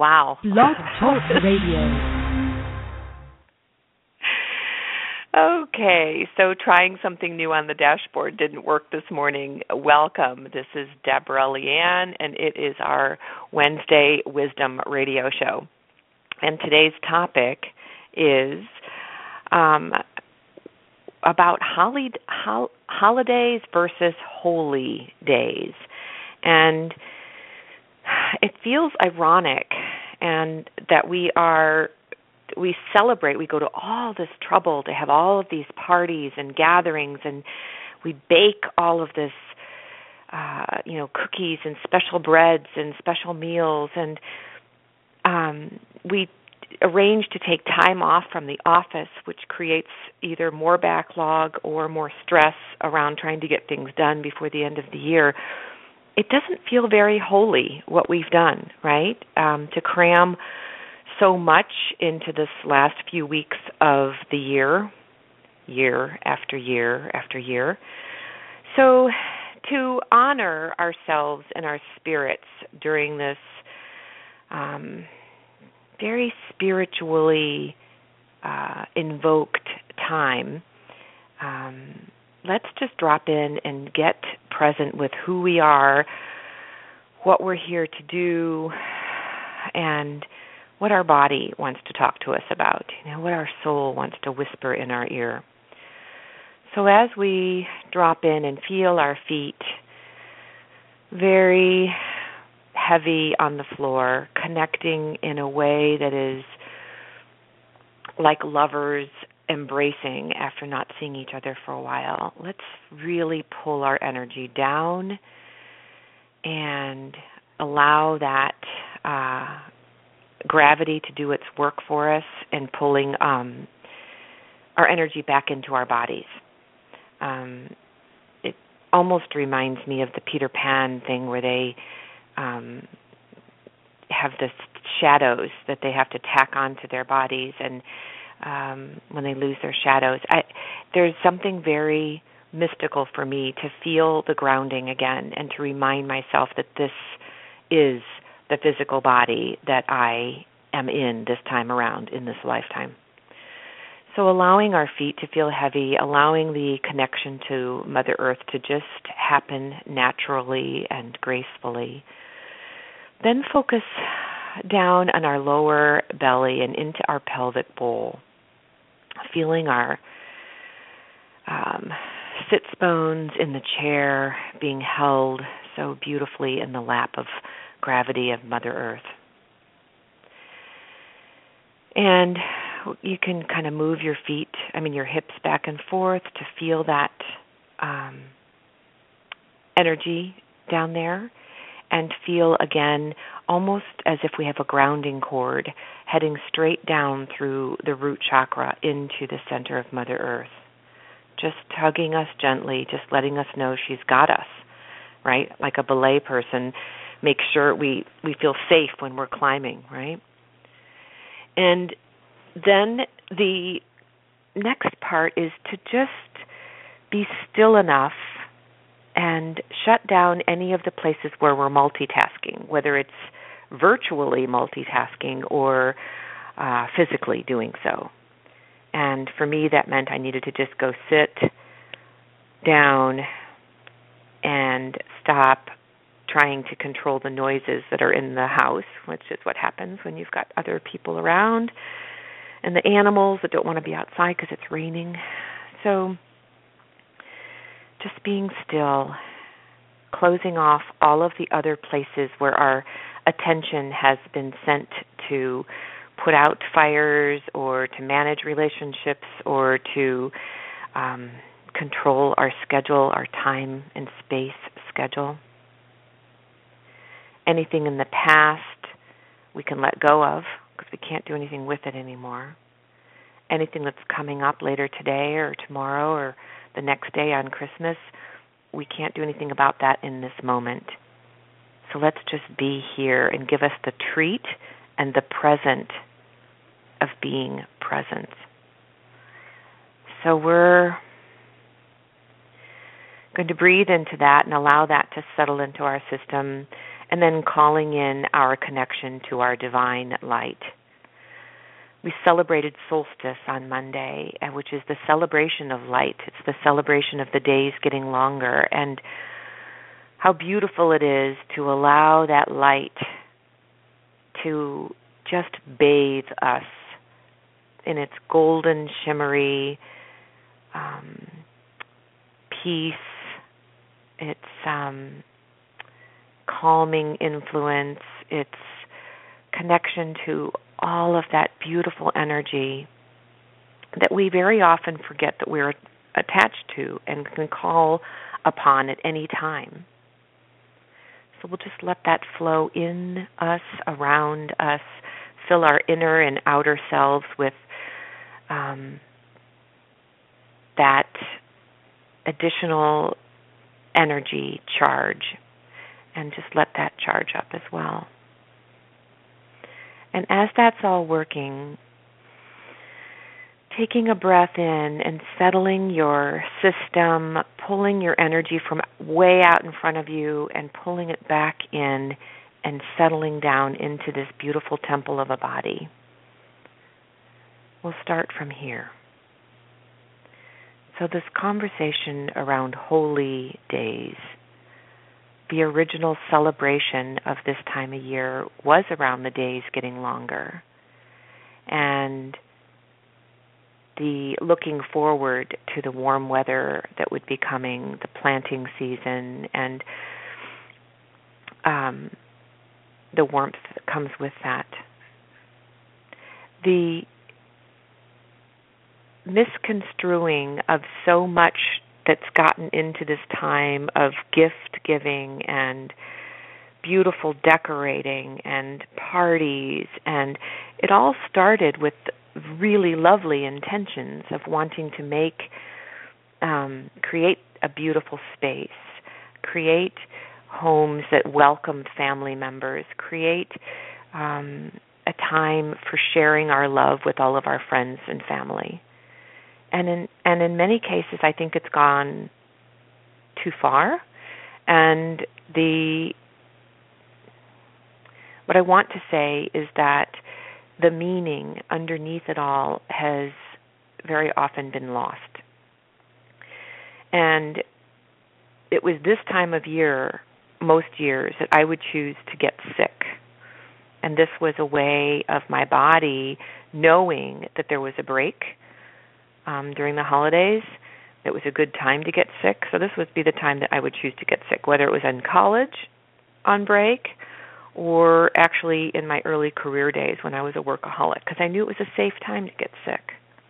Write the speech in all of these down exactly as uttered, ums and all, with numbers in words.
Wow. Blog Talk Radio. Okay, so trying something new on the dashboard didn't work this morning. Welcome. This is Deborah Leanne, and it is our Wednesday Wisdom Radio Show. And today's topic is um, about holi- hol- holidays versus holy days. And it feels ironic and that we are we celebrate, we go to all this trouble to have all of these parties and gatherings, and we bake all of this, uh, you know, cookies and special breads and special meals, and um, we arrange to take time off from the office, which creates either more backlog or more stress around trying to get things done before the end of the year. It doesn't feel very holy what we've done, right? Um, to cram so much into this last few weeks of the year, year after year after year. So to honor ourselves and our spirits during this um, very spiritually uh, invoked time, um, let's just drop in and get present with who we are, what we're here to do, and what our body wants to talk to us about, you know, what our soul wants to whisper in our ear. So as we drop in and feel our feet very heavy on the floor, connecting in a way that is like lovers embracing after not seeing each other for a while, let's really pull our energy down and allow that uh, gravity to do its work for us in pulling um, our energy back into our bodies. Um, it almost reminds me of the Peter Pan thing where they um, have the shadows that they have to tack onto their bodies, and um, when they lose their shadows, I, there's something very mystical for me to feel the grounding again and to remind myself that this is the physical body that I am in this time around, in this lifetime. So allowing our feet to feel heavy, allowing the connection to Mother Earth to just happen naturally and gracefully. Then focus down on our lower belly and into our pelvic bowl, feeling our um, sits bones in the chair being held so beautifully in the lap of gravity of Mother Earth. And you can kind of move your feet, I mean your hips back and forth to feel that um, energy down there, and feel again almost as if we have a grounding cord heading straight down through the root chakra into the center of Mother Earth. Just tugging us gently, just letting us know she's got us, right? Like a belay person, make sure we, we feel safe when we're climbing, right? And then the next part is to just be still enough and shut down any of the places where we're multitasking, whether it's virtually multitasking or uh, physically doing so. And for me, that meant I needed to just go sit down and stop trying to control the noises that are in the house, which is what happens when you've got other people around, and the animals that don't want to be outside because it's raining. So just being still, closing off all of the other places where our attention has been sent to put out fires or to manage relationships or to um, control our schedule, our time and space schedule. Anything in the past we can let go of because we can't do anything with it anymore. Anything that's coming up later today or tomorrow or the next day on Christmas, we can't do anything about that in this moment. So let's just be here and give us the treat and the present of being present. So we're going to breathe into that and allow that to settle into our system and then calling in our connection to our divine light. We celebrated solstice on Monday, which is the celebration of light. It's the celebration of the days getting longer, and how beautiful it is to allow that light to just bathe us in its golden, shimmery um, peace, its um, calming influence, its connection to all of that beautiful energy that we very often forget that we're attached to and can call upon at any time. So we'll just let that flow in us, around us, fill our inner and outer selves with um, that additional energy charge, and just let that charge up as well. And as that's all working, taking a breath in and settling your system, pulling your energy from way out in front of you and pulling it back in and settling down into this beautiful temple of a body. We'll start from here. So this conversation around holy days, the original celebration of this time of year was around the days getting longer, and the looking forward to the warm weather that would be coming, the planting season, and um, the warmth that comes with that. The misconstruing of so much that's gotten into this time of gift giving and beautiful decorating and parties, and it all started with really lovely intentions of wanting to make, um, create a beautiful space, create homes that welcome family members, create um, a time for sharing our love with all of our friends and family. And in and in many cases, I think it's gone too far. And the what I want to say is that the meaning underneath it all has very often been lost. And it was this time of year, most years, that I would choose to get sick. And this was a way of my body knowing that there was a break Um, during the holidays. It was a good time to get sick, so this would be the time that I would choose to get sick, whether it was in college on break or actually in my early career days when I was a workaholic, because I knew it was a safe time to get sick.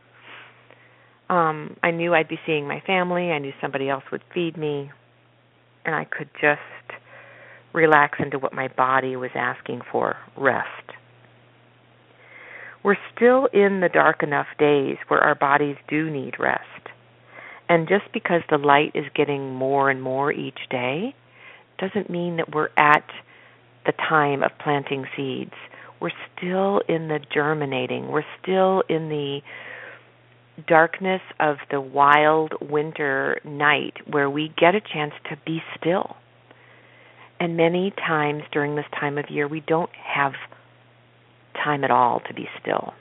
Um, I knew I'd be seeing my family, I knew somebody else would feed me, and I could just relax into what my body was asking for, rest. We're still in the dark enough days where our bodies do need rest. And just because the light is getting more and more each day doesn't mean that we're at the time of planting seeds. We're still in the germinating. We're still in the darkness of the wild winter night where we get a chance to be still. And many times during this time of year, we don't have time at all to be still.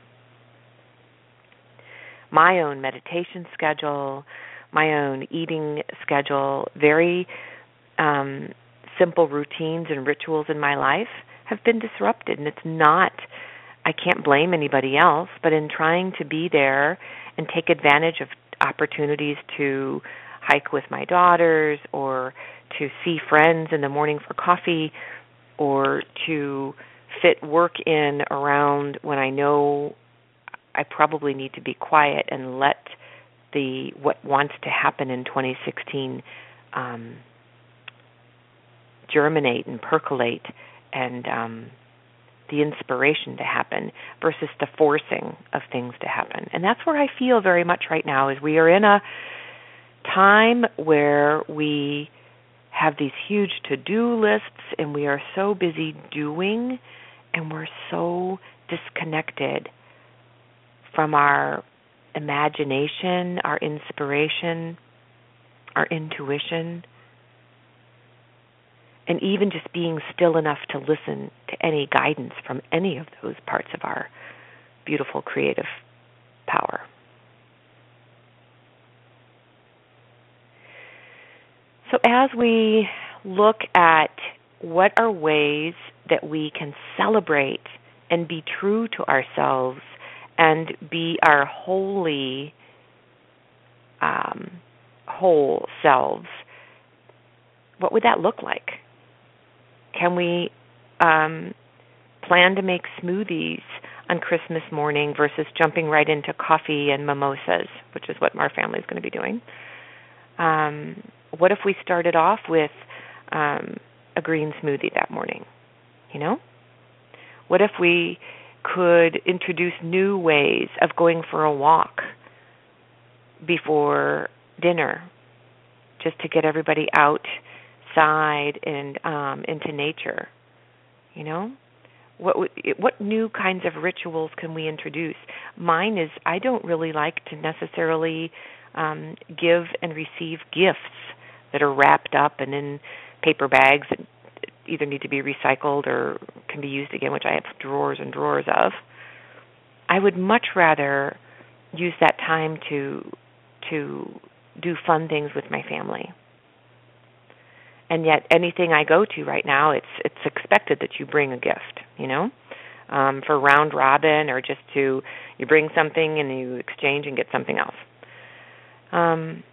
My own meditation schedule, my own eating schedule, very um, simple routines and rituals in my life have been disrupted. And it's not, I can't blame anybody else, but in trying to be there and take advantage of opportunities to hike with my daughters or to see friends in the morning for coffee or to fit work in around when I know I probably need to be quiet and let the what wants to happen in twenty sixteen um, germinate and percolate and um, the inspiration to happen versus the forcing of things to happen. And that's where I feel very much right now is we are in a time where we have these huge to-do lists and we are so busy doing and we're so disconnected from our imagination, our inspiration, our intuition. and even just being still enough to listen to any guidance from any of those parts of our beautiful creative power. So as we look at what are ways that we can celebrate and be true to ourselves and be our wholly, um, whole selves, what would that look like? Can we um, plan to make smoothies on Christmas morning versus jumping right into coffee and mimosas, which is what our family is going to be doing? Um, what if we started off with um, a green smoothie that morning? You know? What if we could introduce new ways of going for a walk before dinner, just to get everybody outside and um, into nature? You know? What what new kinds of rituals can we introduce? Mine is I don't really like to necessarily um, give and receive gifts that are wrapped up and in paper bags that either need to be recycled or can be used again, which I have drawers and drawers of. I would much rather use that time to to do fun things with my family. And yet anything I go to right now, it's it's expected that you bring a gift, you know, um, for round robin or just to, you bring something and you exchange and get something else. Um,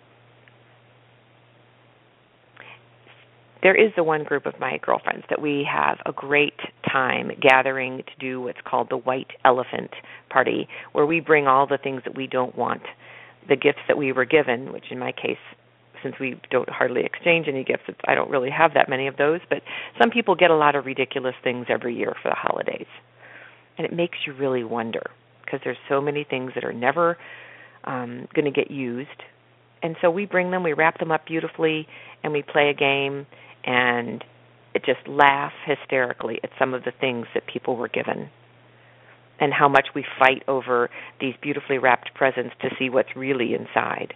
there is the one group of my girlfriends that we have a great time gathering to do what's called the White Elephant Party, where we bring all the things that we don't want, the gifts that we were given, which in my case, since we don't hardly exchange any gifts, it's, I don't really have that many of those, but some people get a lot of ridiculous things every year for the holidays. And it makes you really wonder, because there's so many things that are never um, going to get used. And so we bring them, we wrap them up beautifully, and we play a game, and it just laugh hysterically at some of the things that people were given and how much we fight over these beautifully wrapped presents to see what's really inside.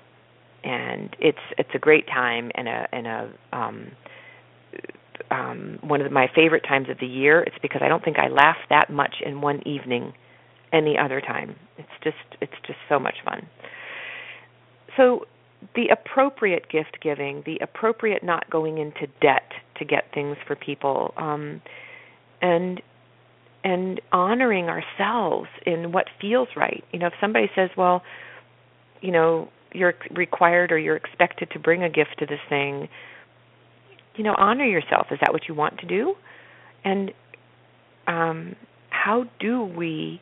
And it's it's a great time and a and a um, um, one of my favorite times of the year. It's because I don't think I laugh that much in one evening any other time. It's just it's just so much fun. So the appropriate gift giving, the appropriate not going into debt to get things for people, um, and and honoring ourselves in what feels right. You know, if somebody says, well, you know, you're required or you're expected to bring a gift to this thing, you know, honor yourself. Is that what you want to do? And um, how do we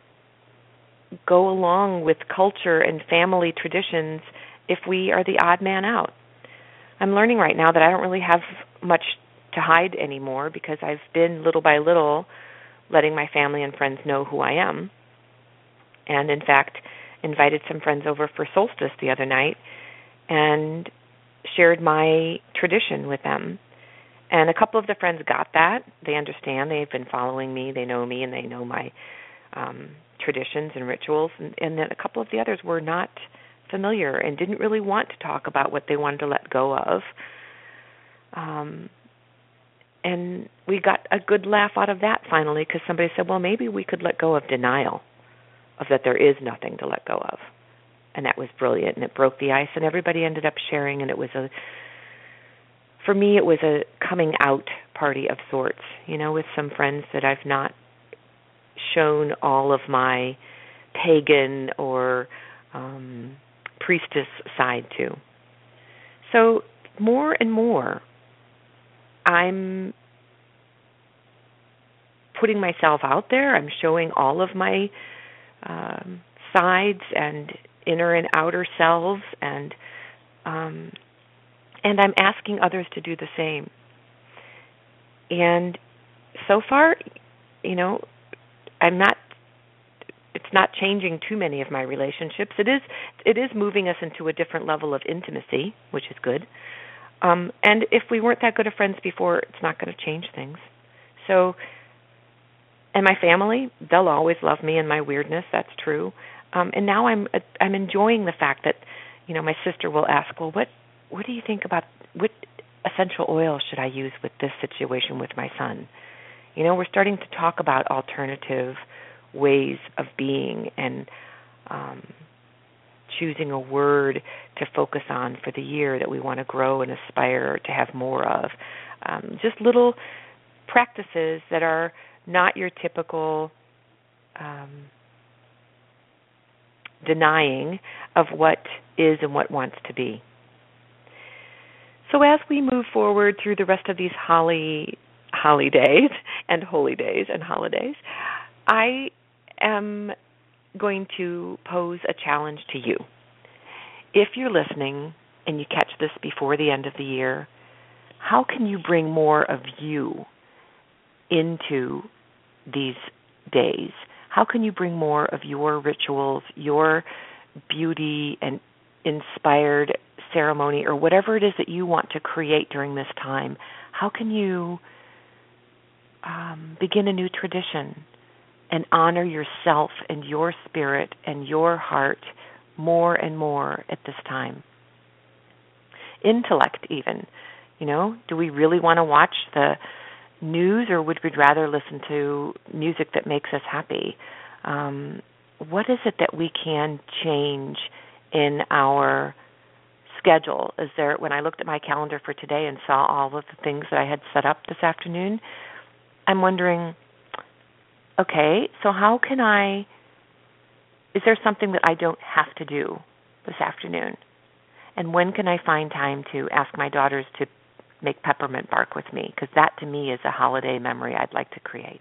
go along with culture and family traditions if we are the odd man out? I'm learning right now that I don't really have much to hide anymore because I've been little by little letting my family and friends know who I am. And in fact, invited some friends over for solstice the other night and shared my tradition with them. And a couple of the friends got that. They understand. They've been following me. They know me, and they know my um, traditions and rituals. And, and then a couple of the others were not familiar and didn't really want to talk about what they wanted to let go of. Um, and we got a good laugh out of that finally because somebody said, well, maybe we could let go of denial, of that there is nothing to let go of. And that was brilliant, and it broke the ice, and everybody ended up sharing, and it was a, for me, it was a coming out party of sorts, you know, with some friends that I've not shown all of my pagan or um, priestess side to. So more and more, I'm putting myself out there. I'm showing all of my Um, sides and inner and outer selves, and um, and I'm asking others to do the same. And so far, you know, I'm not. It's not changing too many of my relationships. It is. It is moving us into a different level of intimacy, which is good. Um, and if we weren't that good of friends before, it's not going to change things. So. And my family, they'll always love me and my weirdness. That's true. Um, and now I'm I'm enjoying the fact that, you know, my sister will ask, well, what what do you think about what essential oil should I use with this situation with my son? You know, we're starting to talk about alternative ways of being and um, choosing a word to focus on for the year that we want to grow and aspire to have more of. Um, just little practices that are not your typical um, denying of what is and what wants to be. So as we move forward through the rest of these holly holidays and holy days and holidays, I am going to pose a challenge to you. If you're listening and you catch this before the end of the year, how can you bring more of you into these days? How can you bring more of your rituals, your beauty and inspired ceremony, or whatever it is that you want to create during this time? How can you um, begin a new tradition and honor yourself and your spirit and your heart more and more at this time? Intellect, even. You know, do we really want to watch the news, or would we rather listen to music that makes us happy? Um, what is it that we can change in our schedule? Is there, when I looked at my calendar for today and saw all of the things that I had set up this afternoon, I'm wondering, okay, so how can I, is there something that I don't have to do this afternoon? And when can I find time to ask my daughters to make peppermint bark with me? Because that to me is a holiday memory I'd like to create.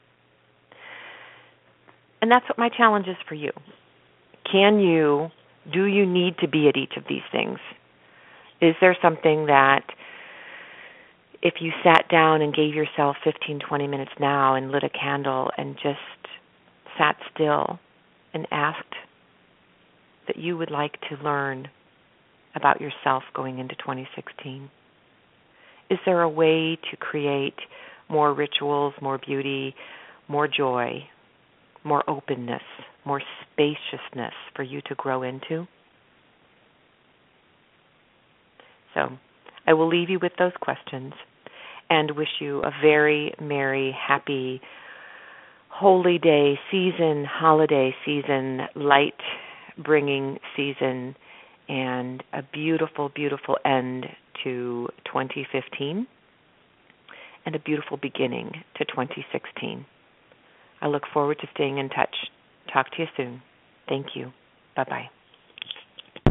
And that's what my challenge is for you. Can you, do you need to be at each of these things? Is there something that if you sat down and gave yourself fifteen, twenty minutes now and lit a candle and just sat still and asked that you would like to learn about yourself going into twenty sixteen? Is there a way to create more rituals, more beauty, more joy, more openness, more spaciousness for you to grow into? So I will leave you with those questions and wish you a very merry, happy, holy day season, holiday season, light-bringing season, and a beautiful, beautiful end to twenty fifteen and a beautiful beginning to twenty sixteen. I look forward to staying in touch. Talk to you soon. Thank you. Bye-bye.